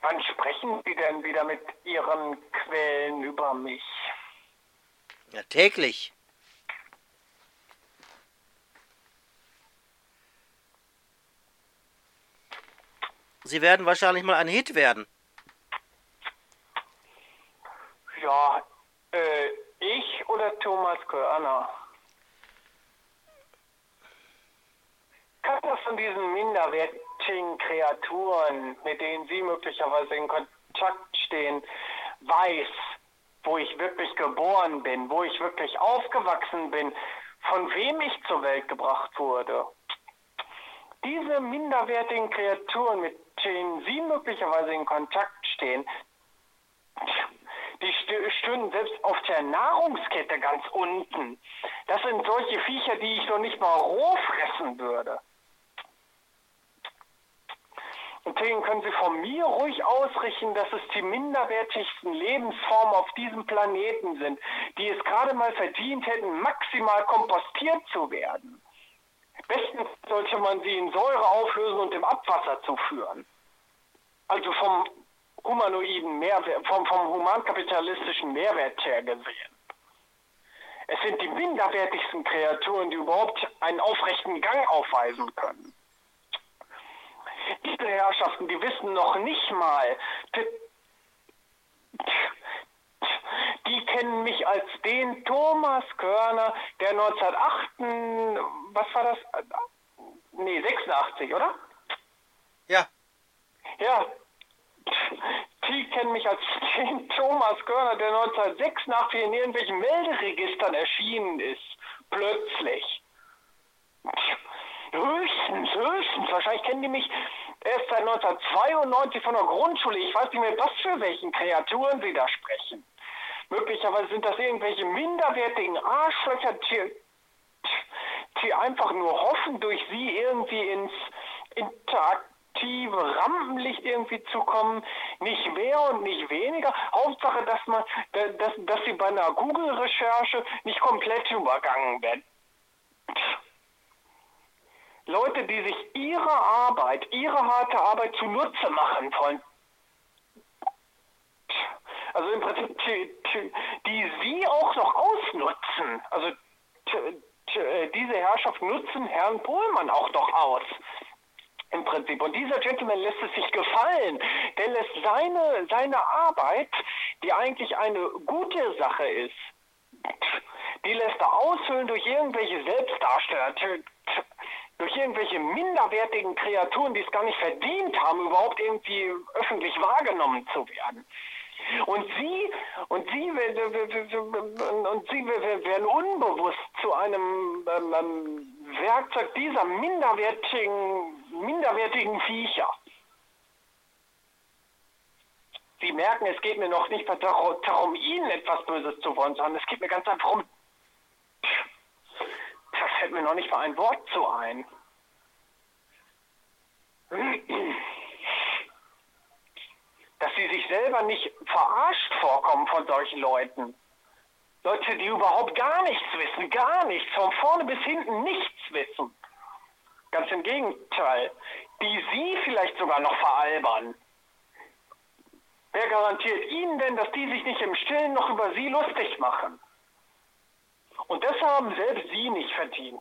Wann sprechen Sie denn wieder mit Ihren Quellen über mich? Ja, täglich. Sie werden wahrscheinlich mal ein Hit werden. Ja, ich oder Thomas Körner? Keiner von diesen minderwertigen Kreaturen, mit denen Sie möglicherweise in Kontakt stehen, weiß, wo ich wirklich geboren bin, wo ich wirklich aufgewachsen bin, von wem ich zur Welt gebracht wurde. Diese minderwertigen Kreaturen, mit denen Sie möglicherweise in Kontakt stehen, die stünden selbst auf der Nahrungskette ganz unten. Das sind solche Viecher, die ich noch nicht mal roh fressen würde. Und deswegen können Sie von mir ruhig ausrichten, dass es die minderwertigsten Lebensformen auf diesem Planeten sind, die es gerade mal verdient hätten, maximal kompostiert zu werden. Bestens sollte man sie in Säure auflösen und im Abwasser zuführen. Also vom humanoiden Mehrwert, vom humankapitalistischen Mehrwert her gesehen. Es sind die minderwertigsten Kreaturen, die überhaupt einen aufrechten Gang aufweisen können. Diese Herrschaften, die wissen noch nicht mal, die kennen mich als den Thomas Körner, der 1908, was war das? Nee, 86, oder? Ja. Ja, die kennen mich als den Thomas Körner, der 1986 in irgendwelchen Melderegistern erschienen ist. Plötzlich. Höchstens. Wahrscheinlich kennen die mich erst seit 1992 von der Grundschule. Ich weiß nicht mehr, was für welchen Kreaturen sie da sprechen. Möglicherweise sind das irgendwelche minderwertigen Arschlöcher, die einfach nur hoffen, durch sie irgendwie ins interaktive Rampenlicht irgendwie zu kommen. Nicht mehr und nicht weniger. Hauptsache, dass sie bei einer Google-Recherche nicht komplett übergangen werden. Leute, die sich ihre harte Arbeit zunutze machen wollen. Also im Prinzip, die sie auch noch ausnutzen. Also diese Herrschaft nutzen Herrn Pohlmann auch noch aus. Im Prinzip. Und dieser Gentleman lässt es sich gefallen. Der lässt seine Arbeit, die eigentlich eine gute Sache ist, die lässt er aushöhlen durch irgendwelche Selbstdarsteller, durch irgendwelche minderwertigen Kreaturen, die es gar nicht verdient haben, überhaupt irgendwie öffentlich wahrgenommen zu werden. Und sie werden unbewusst zu einem Werkzeug dieser minderwertigen Viecher. Sie merken, es geht mir noch nicht darum, Ihnen etwas Böses zu wollen, sondern es geht mir ganz einfach um... Da fällt mir noch nicht mal ein Wort zu ein. Dass sie sich selber nicht verarscht vorkommen von solchen Leuten. Leute, die überhaupt gar nichts wissen, gar nichts, von vorne bis hinten nichts wissen. Ganz im Gegenteil, die sie vielleicht sogar noch veralbern. Wer garantiert Ihnen denn, dass die sich nicht im Stillen noch über Sie lustig machen? Und das haben selbst Sie nicht verdient.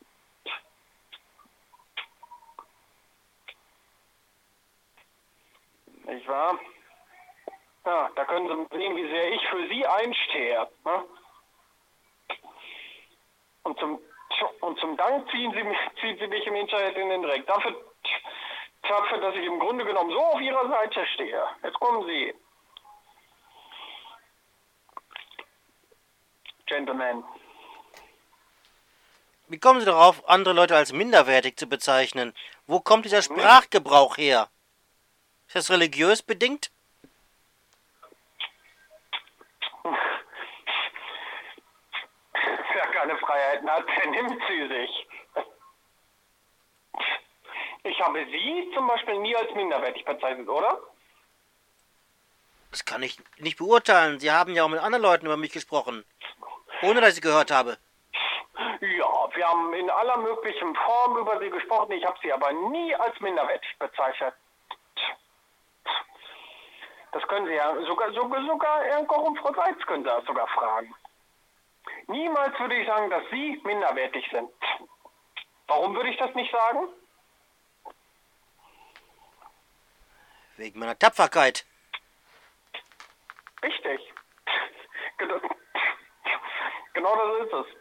Nicht wahr? Ja, da können Sie sehen, wie sehr ich für Sie einstehe. Ne? Und zum Dank ziehen Sie mich im Internet in den Dreck. Dafür, dass ich im Grunde genommen so auf Ihrer Seite stehe. Jetzt kommen Sie. Gentlemen. Wie kommen Sie darauf, andere Leute als minderwertig zu bezeichnen? Wo kommt dieser Sprachgebrauch her? Ist das religiös bedingt? Wer keine Freiheiten hat, der nimmt sie sich. Ich habe Sie zum Beispiel nie als minderwertig bezeichnet, oder? Das kann ich nicht beurteilen. Sie haben ja auch mit anderen Leuten über mich gesprochen. Ohne, dass ich gehört habe. Ja, wir haben in aller möglichen Form über Sie gesprochen. Ich habe Sie aber nie als minderwertig bezeichnet. Das können Sie ja sogar Herrn Koch und Frau Seitz können Sie das sogar fragen. Niemals würde ich sagen, dass Sie minderwertig sind. Warum würde ich das nicht sagen? Wegen meiner Tapferkeit. Richtig. Genau das ist es.